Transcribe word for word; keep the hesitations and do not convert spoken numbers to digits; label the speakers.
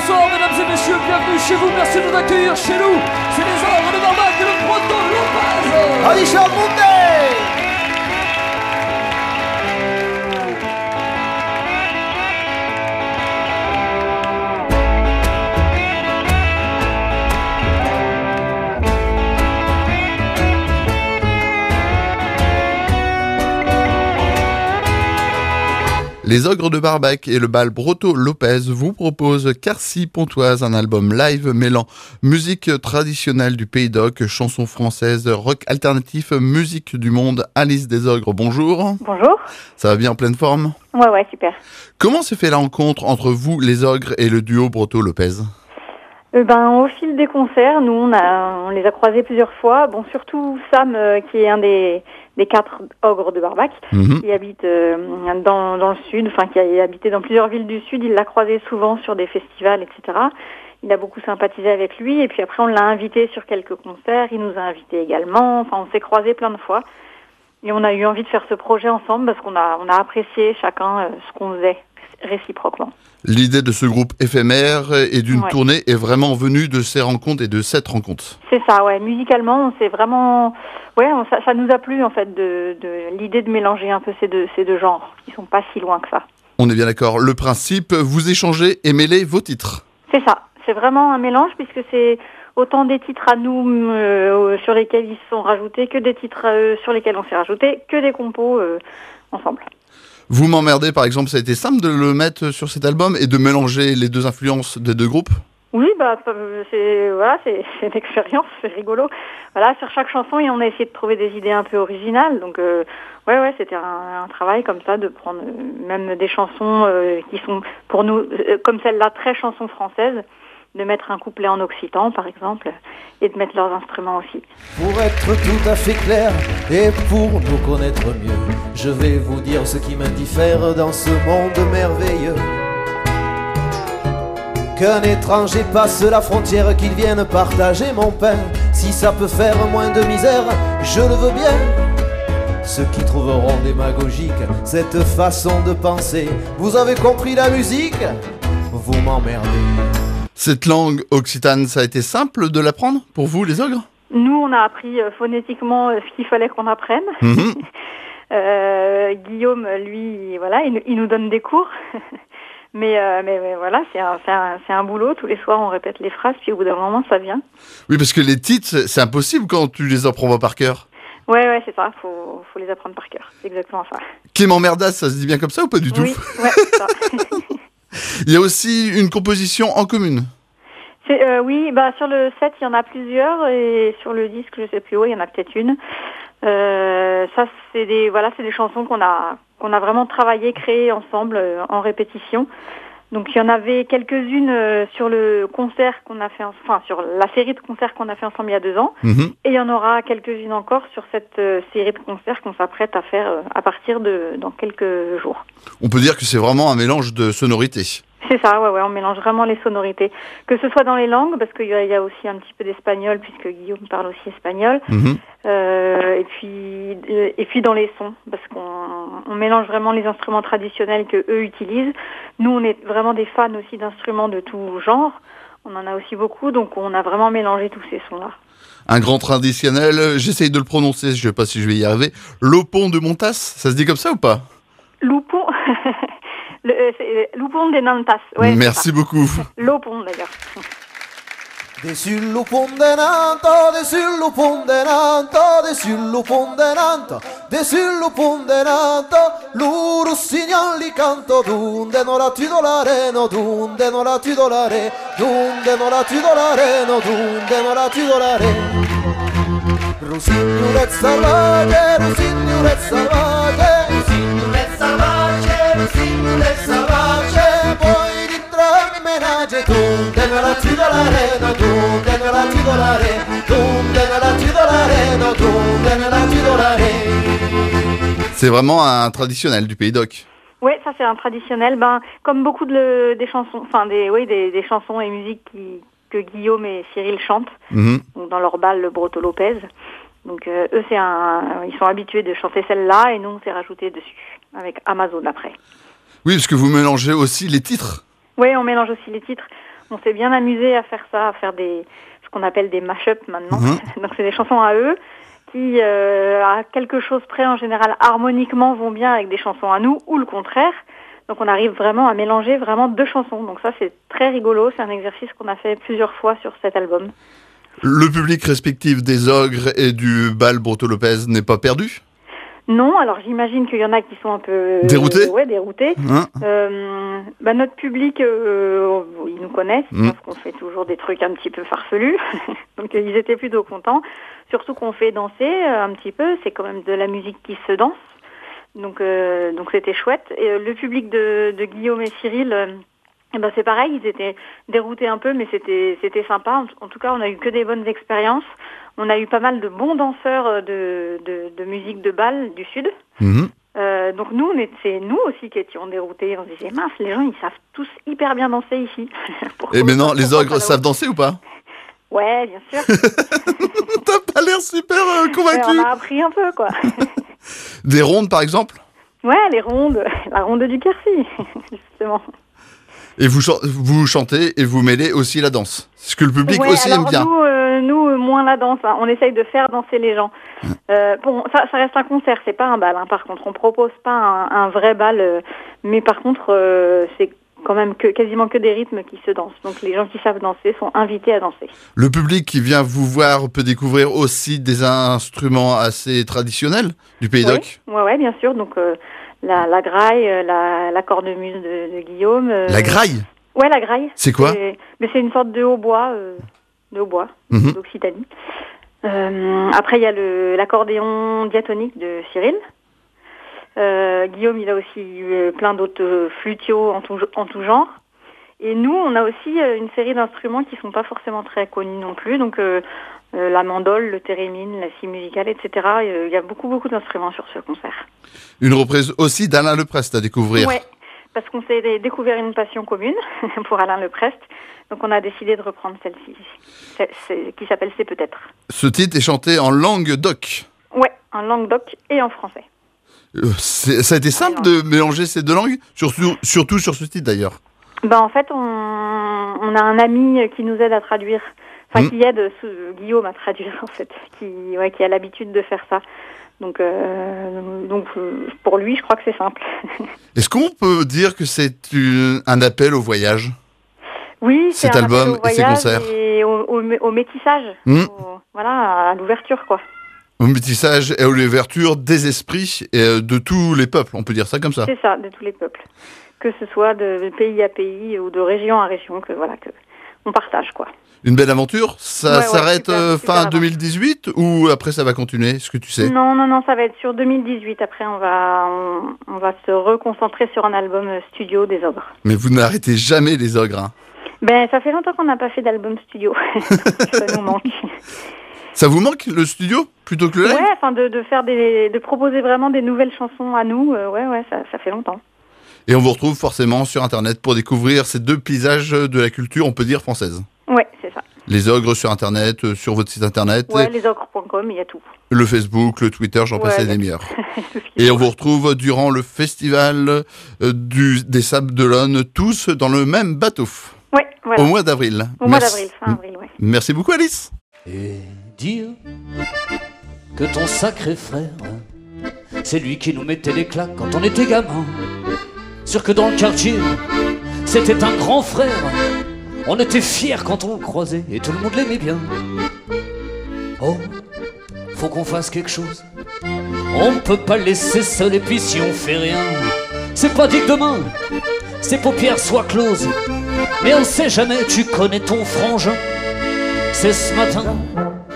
Speaker 1: Bonsoir mesdames et messieurs, bienvenue chez vous, merci de nous accueillir chez nous. C'est les Ogres de Barbac et le Proto Lopez.
Speaker 2: Alicia Monday.
Speaker 3: Les Ogres de Barbac et le bal Proto Lopez vous proposent Carcy Pontoise, un album live mêlant musique traditionnelle du Pays d'Oc, chansons françaises, rock alternatif, musique du monde. Alice des Ogres, bonjour.
Speaker 4: Bonjour.
Speaker 3: Ça va bien, en pleine forme?
Speaker 4: Ouais, ouais, super.
Speaker 3: Comment s'est fait la rencontre entre vous, les Ogres, et le duo Proto Lopez?
Speaker 4: Euh, ben, au fil des concerts, nous, on, a, on les a croisés plusieurs fois. Bon, surtout Sam, euh, qui est un des, des quatre ogres de Barbac, mmh. qui habite euh, dans, dans le sud, enfin, qui a habité dans plusieurs villes du sud. Il l'a croisé souvent sur des festivals, et cetera. Il a beaucoup sympathisé avec lui. Et puis après, on l'a invité sur quelques concerts. Il nous a invités également. Enfin, on s'est croisés plein de fois. Et on a eu envie de faire ce projet ensemble parce qu'on a, on a apprécié chacun euh, ce qu'on faisait réciproquement.
Speaker 3: L'idée de ce groupe éphémère et d'une ouais. tournée est vraiment venue de ces rencontres et de cette rencontre.
Speaker 4: C'est ça, ouais. Musicalement, c'est vraiment, ouais, on, ça, ça nous a plu en fait de, de l'idée de mélanger un peu ces deux, ces deux genres qui sont pas si loin que ça.
Speaker 3: On est bien d'accord. Le principe, vous échangez et mêlez vos titres.
Speaker 4: C'est ça. C'est vraiment un mélange puisque c'est autant des titres à nous euh, sur lesquels ils se sont rajoutés que des titres euh, sur lesquels on s'est rajouté, que des compos euh, ensemble.
Speaker 3: Vous m'emmerdez, par exemple, ça a été simple de le mettre sur cet album et de mélanger les deux influences des deux groupes?
Speaker 4: Oui, bah, c'est, voilà, c'est, c'est une expérience, c'est rigolo. Voilà, sur chaque chanson, et on a essayé de trouver des idées un peu originales. Donc, euh, ouais, ouais, c'était un, un travail comme ça, de prendre euh, même des chansons euh, qui sont, pour nous, euh, comme celle-là, très chansons françaises, de mettre un couplet en occitan, par exemple, et de mettre leurs instruments aussi.
Speaker 2: Pour être tout à fait clair, et pour nous connaître mieux, je vais vous dire ce qui m'indiffère dans ce monde merveilleux. Qu'un étranger passe la frontière, qu'il vienne partager mon pain. Si ça peut faire moins de misère, je le veux bien. Ceux qui trouveront démagogique cette façon de penser, vous avez compris la musique? Vous m'emmerdez.
Speaker 3: Cette langue occitane, ça a été simple de l'apprendre pour vous, les ogres?
Speaker 4: Nous, on a appris euh, phonétiquement euh, ce qu'il fallait qu'on apprenne. Mmh. euh, Guillaume, lui, voilà, il, il nous donne des cours. mais, euh, mais, mais voilà, c'est un, c'est, un, c'est un boulot. Tous les soirs, on répète les phrases, puis au bout d'un moment, ça vient.
Speaker 3: Oui, parce que les titres, c'est impossible quand tu les apprends pas par cœur.
Speaker 4: Ouais, ouais, c'est ça. Faut, faut les apprendre par cœur. C'est exactement ça.
Speaker 3: Clément Merdas, ça se dit bien comme ça ou pas du tout?
Speaker 4: Oui, ouais, c'est ça.
Speaker 3: Il y a aussi une composition en commune.
Speaker 4: C'est, euh, oui, bah sur le set il y en a plusieurs et sur le disque je sais plus où il y en a peut-être une. Euh, ça c'est des voilà c'est des chansons qu'on a qu'on a vraiment travaillé, créées ensemble euh, en répétition. Donc il y en avait quelques-unes euh, sur le concert qu'on a fait, en, enfin sur la série de concerts qu'on a fait ensemble il y a deux ans, mmh. et il y en aura quelques-unes encore sur cette euh, série de concerts qu'on s'apprête à faire euh, à partir de dans quelques jours.
Speaker 3: On peut dire que c'est vraiment un mélange de sonorités.
Speaker 4: C'est ça, ouais, ouais, on mélange vraiment les sonorités, que ce soit dans les langues, parce qu'il y a, il y a aussi un petit peu d'espagnol puisque Guillaume parle aussi espagnol, mmh. euh, et puis et puis dans les sons, parce qu'on on mélange vraiment les instruments traditionnels que eux utilisent. Nous, on est vraiment des fans aussi d'instruments de tout genre. On en a aussi beaucoup, donc on a vraiment mélangé tous ces sons-là.
Speaker 3: Un grand traditionnel, j'essaye de le prononcer, je ne sais pas si je vais y arriver. Lopon de Montas, ça se dit comme ça ou pas?
Speaker 4: Loupon. Le, euh, c'est Lopon de Nantas. Ouais,
Speaker 3: merci beaucoup.
Speaker 4: Lopon d'ailleurs.
Speaker 2: Dessus le pont de Nantes, dessus le pont de Nantes, dessus le pont de Nantes, dessus le pont de Nantes, lo rossignoli canto, dunde non la tu dolareno, dunde non la tu dolare, dunde non la tu dolareno, dunde non la tu dolare. Rosignolet salvace, rosignolet salvace, rosignolet salvace, rosignolet salvace, poi ritrami menage, dunde non la tu dolare, no, dunde non la tu dolare, dunde non la tu dolare, no, dunde non la tu dolare.
Speaker 3: C'est vraiment un traditionnel du Pays d'Oc.
Speaker 4: Oui, ça c'est un traditionnel. Ben, comme beaucoup de le, des chansons, enfin des, oui, des, des chansons et musiques qui, que Guillaume et Cyril chantent, mmh. donc dans leur bal le Proto Lopez. Donc euh, eux, c'est un, ils sont habitués de chanter celle-là et nous on s'est rajouté dessus avec Amazon après.
Speaker 3: Oui, parce que vous mélangez aussi les titres.
Speaker 4: Oui, on mélange aussi les titres. On s'est bien amusé à faire ça, à faire des ce qu'on appelle des mash-up maintenant.
Speaker 3: Mmh.
Speaker 4: Donc c'est des chansons à eux qui, euh, à quelque chose près en général, harmoniquement vont bien avec des chansons à nous ou le contraire. Donc on arrive vraiment à mélanger vraiment deux chansons. Donc ça c'est très rigolo, c'est un exercice qu'on a fait plusieurs fois sur cet album.
Speaker 3: Le public respectif des Ogres et du bal Broto Lopez n'est pas perdu?
Speaker 4: Non, alors j'imagine qu'il y en a qui sont un peu...
Speaker 3: Déroutés
Speaker 4: euh, Ouais, déroutés.
Speaker 3: Hein
Speaker 4: euh, bah, notre public, euh, ils nous connaissent,
Speaker 3: mmh.
Speaker 4: parce qu'on fait toujours des trucs un petit peu farfelus. Donc ils étaient plutôt contents. Surtout qu'on fait danser euh, un petit peu, c'est quand même de la musique qui se danse. Donc euh, donc c'était chouette. Et euh, le public de, de Guillaume et Cyril... Euh, Eh ben c'est pareil, ils étaient déroutés un peu, mais c'était c'était sympa. En, en tout cas, on a eu que des bonnes expériences. On a eu pas mal de bons danseurs de de, de musique de bal du sud.
Speaker 3: Mmh.
Speaker 4: Euh, donc nous, on est, c'est nous aussi qui étions déroutés. On se disait mince, les gens ils savent tous hyper bien danser ici.
Speaker 3: Et maintenant, les Ogres savent danser ou pas?
Speaker 4: Ouais, bien sûr.
Speaker 3: T'as pas l'air super euh, convaincu.
Speaker 4: Ouais, on a appris un peu quoi.
Speaker 3: Des rondes par exemple?
Speaker 4: Ouais, les rondes, la ronde du Quercy, justement.
Speaker 3: Et vous, ch- vous chantez et vous mêlez aussi la danse. Ce que le public
Speaker 4: ouais,
Speaker 3: aussi
Speaker 4: alors
Speaker 3: aime bien.
Speaker 4: Nous, euh, nous moins la danse. Hein. On essaye de faire danser les gens.
Speaker 3: Mmh.
Speaker 4: Euh, bon, ça, ça reste un concert, c'est pas un bal. Hein. Par contre, on propose pas un, un vrai bal, euh, mais par contre, euh, c'est quand même que, quasiment que des rythmes qui se dansent. Donc, les gens qui savent danser sont invités à danser.
Speaker 3: Le public qui vient vous voir peut découvrir aussi des instruments assez traditionnels du Pays d'Oc.
Speaker 4: Oui, ouais, ouais, bien sûr. Donc, euh, la, la graille, euh, la, la cornemuse de, de Guillaume. Euh,
Speaker 3: La graille?
Speaker 4: Ouais, la graille.
Speaker 3: C'est quoi?
Speaker 4: c'est, Mais c'est une sorte de hautbois, euh, de hautbois
Speaker 3: Mmh.
Speaker 4: d'Occitanie. Euh, après, il y a le, l'accordéon diatonique de Cyril. Euh, Guillaume, il a aussi eu plein d'autres flutiaux en tout, en tout genre. Et nous, on a aussi une série d'instruments qui sont pas forcément très connus non plus. Donc, euh, euh, la mandole, le thérémine, la scie musicale, et cetera. Il euh, y a beaucoup, beaucoup d'instruments sur ce concert.
Speaker 3: Une reprise aussi d'Alain Leprest à découvrir.
Speaker 4: Ouais, parce qu'on s'est dé- découvert une passion commune pour Alain Leprest. Donc, on a décidé de reprendre celle-ci, c'est, c'est, qui s'appelle C'est peut-être.
Speaker 3: Ce titre est chanté en langue d'oc.
Speaker 4: Ouais, en langue d'oc et en français.
Speaker 3: Euh, c'est- ça a été simple de mélanger ces deux langues, surtout, surtout sur ce titre d'ailleurs.
Speaker 4: Ben, en fait, on, on a un ami qui nous aide à traduire, enfin
Speaker 3: Mmh.
Speaker 4: qui aide ce, Guillaume à traduire en fait, qui, ouais, qui a l'habitude de faire ça. Donc, euh, donc euh, pour lui, je crois que c'est simple.
Speaker 3: Est-ce qu'on peut dire que c'est une- un appel au voyage?
Speaker 4: Oui,
Speaker 3: Cet
Speaker 4: c'est un appel
Speaker 3: album
Speaker 4: au
Speaker 3: et ces
Speaker 4: voyage
Speaker 3: concerts.
Speaker 4: et au, au, au métissage,
Speaker 3: Mmh.
Speaker 4: au- voilà, à l'ouverture quoi.
Speaker 3: Au métissage et à l'ouverture des esprits et euh, de tous les peuples, on peut dire ça comme ça.
Speaker 4: C'est ça, de tous les peuples, que ce soit de pays à pays ou de région à région, que voilà, que on partage quoi.
Speaker 3: Une belle aventure. Ça
Speaker 4: Ouais, ouais,
Speaker 3: s'arrête
Speaker 4: super,
Speaker 3: euh,
Speaker 4: super
Speaker 3: fin
Speaker 4: aventure.
Speaker 3: deux mille dix-huit ou après ça va continuer? Est-ce que tu sais?
Speaker 4: Non, non, non, ça va être sur deux mille dix-huit. Après, on va, on, on va se reconcentrer sur un album studio des Ogres.
Speaker 3: Mais vous n'arrêtez jamais les Ogres. Hein.
Speaker 4: Ben, ça fait longtemps qu'on n'a pas fait d'album studio. Ça nous manque.
Speaker 3: Ça vous manque le studio plutôt que le live?
Speaker 4: Ouais, enfin de, de faire des, de proposer vraiment des nouvelles chansons à nous. Euh, ouais, ouais, ça, ça fait longtemps.
Speaker 3: Et on vous retrouve forcément sur Internet pour découvrir ces deux paysages de la culture, on peut dire, française.
Speaker 4: Ouais, c'est ça.
Speaker 3: Les Ogres sur Internet, euh, sur votre site Internet,
Speaker 4: Ouais, lesogres point com, il y a tout.
Speaker 3: le Facebook, le Twitter, j'en
Speaker 4: Ouais,
Speaker 3: passe
Speaker 4: y a
Speaker 3: des
Speaker 4: tout.
Speaker 3: meilleurs.
Speaker 4: Tout ce qu'il
Speaker 3: Et
Speaker 4: faut.
Speaker 3: on vous retrouve durant le festival euh, du, des Sables d'Olonne, tous dans le même bateau,
Speaker 4: Ouais, voilà.
Speaker 3: au mois d'avril.
Speaker 4: Au mois
Speaker 3: Merci.
Speaker 4: d'avril, fin avril, ouais.
Speaker 3: Merci beaucoup Alice.
Speaker 1: Et dire que ton sacré frère, c'est lui qui nous mettait les claques quand on était gamin. Sûr que dans le quartier, c'était un grand frère. On était fiers quand on le croisait et tout le monde l'aimait bien. Oh, faut qu'on fasse quelque chose. On ne peut pas le laisser seul et puis si on fait rien, c'est pas dit que demain, ses paupières soient closes. Mais on sait jamais, tu connais ton frangin. C'est ce matin